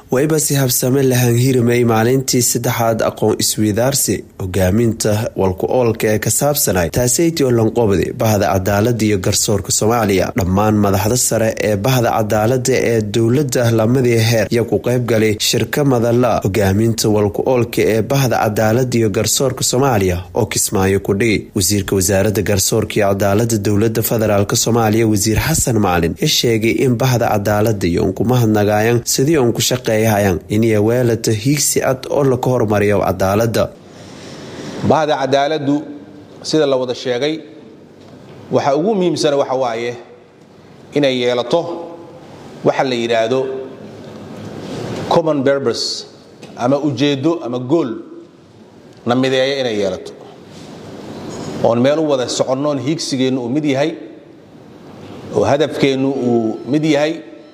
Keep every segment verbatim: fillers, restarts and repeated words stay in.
wayba si habsame lahan hirmay maalintii saddexaad aqoon isweydaarsi hogaaminta walku oolka ee ka saabsanay taaseyti oo lanqoobdi bahda cadaaladda iyo garsoorka Soomaaliya dhammaan madaxda sare ee bahda cadaaladda ee dawladda lamadii heer iyo ku qayb galay shirka madalla hogaaminta walku oolka ee bahda cadaaladda iyo garsoorka Soomaaliya oo Kismaayo ku dhigay wasiirka wasaaradda garsoorka iyo cadaaladda dawladda federaalka Soomaaliya wasiir Xasan Macalin ee sheegay in bahda cadaaladda iyo umkumahadnagaayaan sidii uu ku shaqeeyay inay weelata hiigsi cad oo la ka hormariyo cadaaladda bahda cadaaladdu sida la wada sheegay waxa ugu muhiimsan waxa waaye inay yeelato waxa la yiraahdo common purpose ama ujeedo ama goal na mideeyo inay yeelato oo meel u wada soconoon hiigsigeenu uu mid yahay oo hadafkeenu uu mid yahay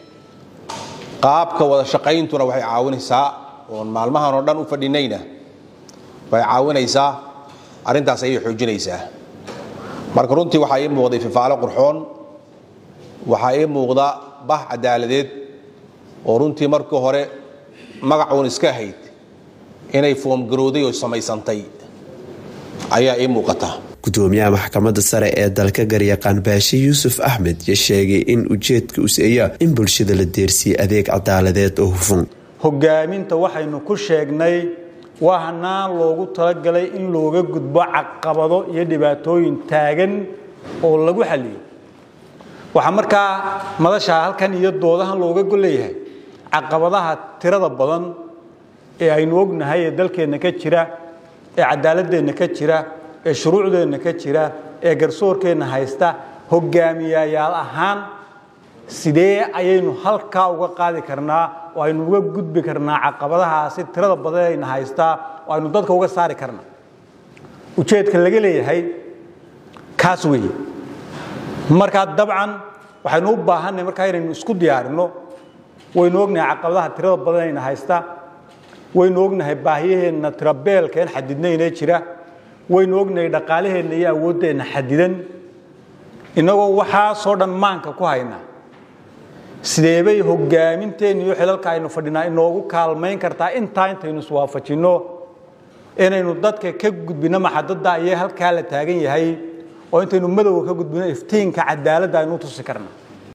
qaabka wada shaqayntuna waxay caawinaysaa oo maalmahan oo dhan u fadhinayna way caawinaysaa arintaas ay xoojinaysaa marka runtii waxa ay muuqday fifaalo qurxoon waxa ay muuqda bah cadaaladeed oo runtii markii hore magacuun iska hayd inay foom garooday oo samaysantay ayaa ay muuqata gudoomiyaha maxkamadda sare ee dalka garyaqaan Baashi Yuusuf Ahmed ya sheegay in ujeedka uu seeyaa in bulshada la deersiyo adeeg cadaaladeed oo hufan hogaaminta waxaynu ku sheegnay waxana loogu talagalay in looga gudbo caqabado iyo dhibaatooyin taagan oo lagu xaliyo waxa markaa madasha halkan iyo doodahan looga goleeyahay caqabadaha tirada badan ee aynu ognahay ee dalkeena ka jira ee cadaaladeena ka jira ee shuruucdeena ka jira ee garsoorkeena haysta hogaamiyayaal ahaan sidee ayaynu halka uga qaadi karnaa oo aynu uga gudbi karnaa caqabadahaasi tirada badan ee haysta oo aynu dadka uga saari karnaa ujeedka laga leeyahay kaas weeye marka dabcan waxaynu u baahanay marka inaynu isku diyaarino waynu ognahay caqabadaha tirada badan ee haysta waynu ognahay baahiyaheena tirabeelka in xadidnayna jira waynu ognahay dhaqaalaheena iyo awoodeena xadidan inagoo waxa soo dhan maanka ku hayna sideebay hogaaminteen iyo xilalka aynu fadhinaa inoogu kaalmeyn kartaa inta intaynu iswaafajino inaynu dadka ka gudbino maxadada ay halka la taagan yahay oo intaynu madowga ka gudbino iftiinka cadaaladda aynu tusi karnaa